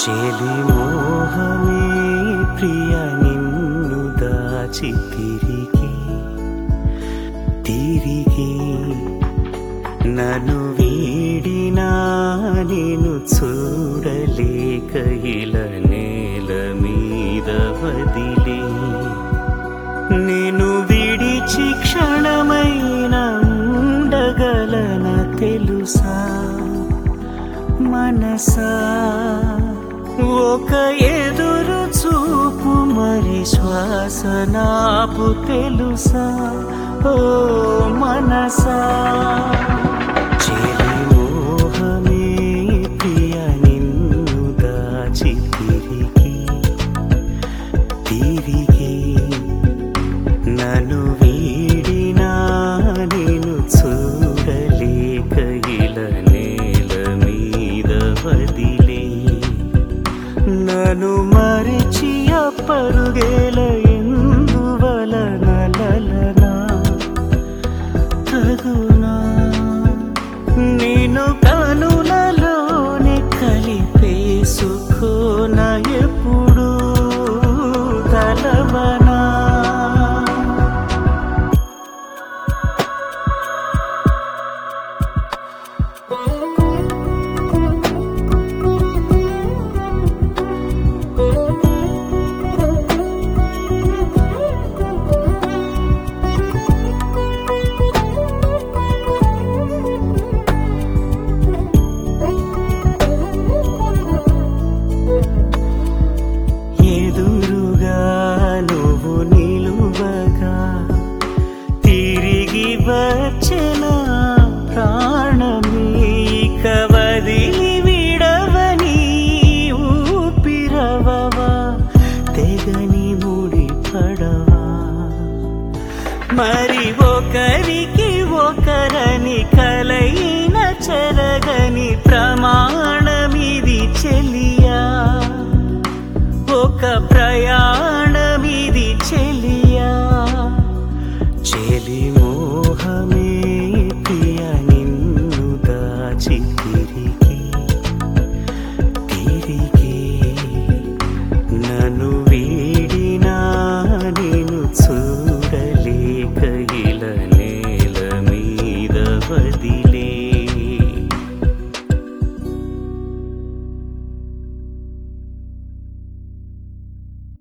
చెలి మోహమే ప్రియ నిన్ను దాచి తిరిగి నన్ను వీడినా నేను చూడలేక ఇలా నేల మీద వదిలే నేను విడిచి క్షణమైన ఉండగలన తెలుసా మనసా ఒక ఎదురు చూపు మరి శ్వాస నాపు తెలుసా ఓ మనసా చెలి మోహమే ప్రియ నిన్ను దాచి తిరిగి నన్ను వీడినా నేను చూడలేక ఇలా నేల మీద వదిలే నన్ను మరిచి అప్పరుగేల ఎందువలన లలనా తగునా నేను కనులలోనే కలిపేసుకోన ఎప్పుడు తలవనా ఎదురుగా నువ్వు నిలువగా తిరిగి వచ్చిన ప్రాణమే ఇక వదిలి విడవని ఊపిరవవా తెగని ముడి పడవా మరి ఒకరికి ఒకరని కలయిన చెరగని ప్రమాణమిది చెలియా ఒక ప్రయాణమిది